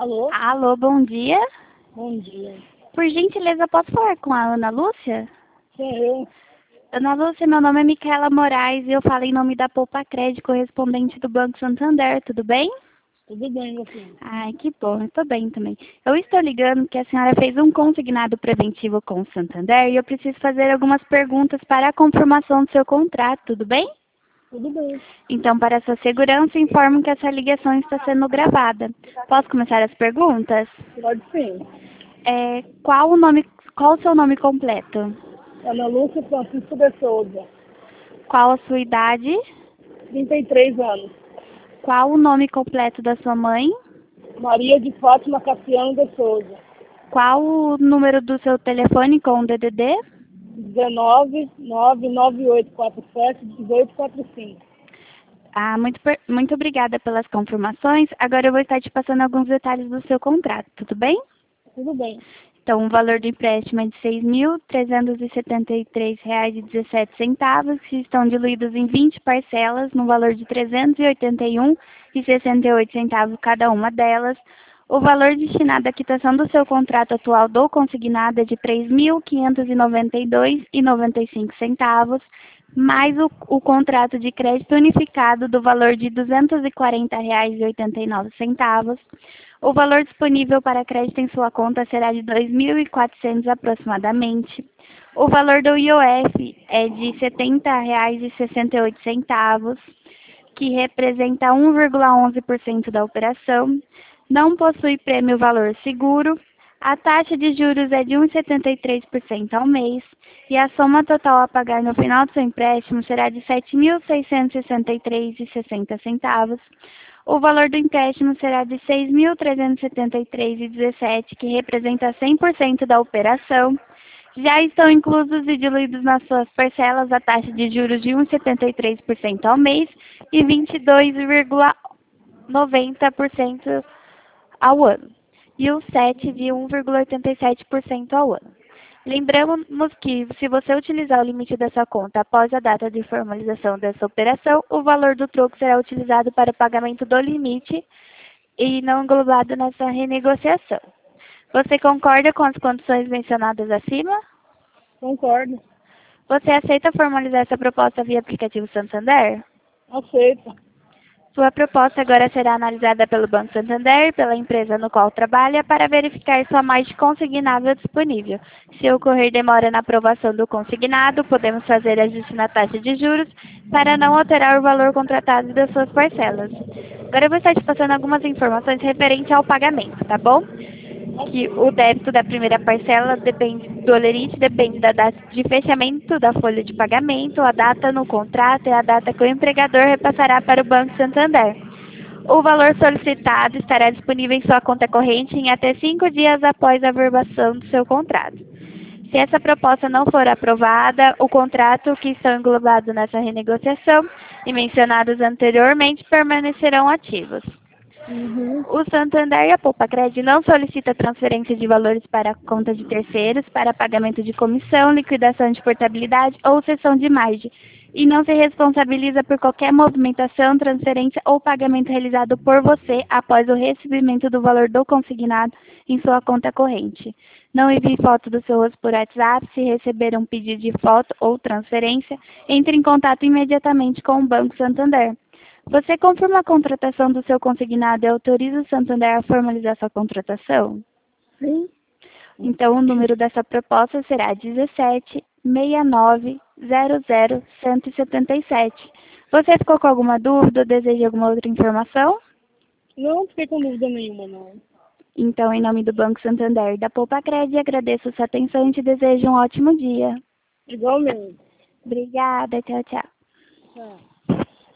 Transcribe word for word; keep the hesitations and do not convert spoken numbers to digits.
Alô? Alô, bom dia. Bom dia. Por gentileza, posso falar com a Ana Lúcia? Sou eu. Ana Lúcia, meu nome é Micaela Moraes e eu falo em nome da Poupa Crédito, correspondente do Banco Santander, tudo bem? Tudo bem, meu filho? Ai, que bom, eu estou bem também. Eu estou ligando porque a senhora fez um consignado preventivo com o Santander e eu preciso fazer algumas perguntas para a confirmação do seu contrato, tudo bem? Tudo bem. Então, para sua segurança, informo que essa ligação está sendo gravada. Posso começar as perguntas? Pode sim. É, qual o nome, qual o seu nome completo? Ana Lúcia Francisco de Souza. Qual a sua idade? trinta e três anos. Qual o nome completo da sua mãe? Maria de Fátima Cassiano de Souza. Qual o número do seu telefone com o D D D? dezenove, nove nove oito quatro sete, dezoito quarenta e cinco. Ah, muito, per- muito obrigada pelas confirmações. Agora eu vou estar te passando alguns detalhes do seu contrato, tudo bem? Tudo bem. Então, o valor do empréstimo é de seis mil trezentos e setenta e três reais e dezessete centavos, que estão diluídos em vinte parcelas, no valor de trezentos e oitenta e um reais e sessenta e oito centavos cada uma delas. O valor destinado à quitação do seu contrato atual do consignado é de três mil quinhentos e noventa e dois reais e noventa e cinco centavos, mais o, o contrato de crédito unificado do valor de duzentos e quarenta reais e oitenta e nove centavos. O valor disponível para crédito em sua conta será de dois mil e quatrocentos aproximadamente. O valor do I O F é de setenta reais e sessenta e oito centavos, que representa um vírgula onze por cento da operação. Não possui prêmio valor seguro. A taxa de juros é de um vírgula setenta e três por cento ao mês e a soma total a pagar no final do seu empréstimo será de sete mil seiscentos e sessenta e três reais e sessenta centavos. O valor do empréstimo será de seis mil trezentos e setenta e três reais e dezessete centavos, que representa cem por cento da operação. Já estão inclusos e diluídos nas suas parcelas a taxa de juros de um vírgula setenta e três por cento ao mês e vinte e dois vírgula noventa por cento ao ano, e o S E T de um vírgula oitenta e sete por cento ao ano. Lembramos que, se você utilizar o limite dessa conta após a data de formalização dessa operação, o valor do troco será utilizado para o pagamento do limite e não englobado nessa renegociação. Você concorda com as condições mencionadas acima? Concordo. Você aceita formalizar essa proposta via aplicativo Santander? Aceita. Sua proposta agora será analisada pelo Banco Santander e pela empresa no qual trabalha para verificar sua margem consignável disponível. Se ocorrer demora na aprovação do consignado, podemos fazer ajuste na taxa de juros para não alterar o valor contratado das suas parcelas. Agora eu vou estar te passando algumas informações referentes ao pagamento, tá bom? Que o débito da primeira parcela depende do holerite, depende da data de fechamento da folha de pagamento, a data no contrato e a data que o empregador repassará para o Banco Santander. O valor solicitado estará disponível em sua conta corrente em até cinco dias após a verbação do seu contrato. Se essa proposta não for aprovada, o contrato que estão englobados nessa renegociação e mencionados anteriormente permanecerão ativos. Uhum. O Santander e a Poupa Crédito não solicita transferência de valores para a conta de terceiros, para pagamento de comissão, liquidação de portabilidade ou cessão de margem, e não se responsabiliza por qualquer movimentação, transferência ou pagamento realizado por você após o recebimento do valor do consignado em sua conta corrente. Não envie foto do seu rosto por WhatsApp. Se receber um pedido de foto ou transferência, entre em contato imediatamente com o Banco Santander. Você confirma a contratação do seu consignado e autoriza o Santander a formalizar sua contratação? Sim. Então, o número dessa proposta será dezessete, sessenta e nove, zero zero, cento e setenta e sete. Você ficou com alguma dúvida ou deseja alguma outra informação? Não fiquei com dúvida nenhuma, não. Então, em nome do Banco Santander e da Poupa Crédito, agradeço sua atenção e te desejo um ótimo dia. Igualmente. Obrigada, tchau, tchau. Tchau.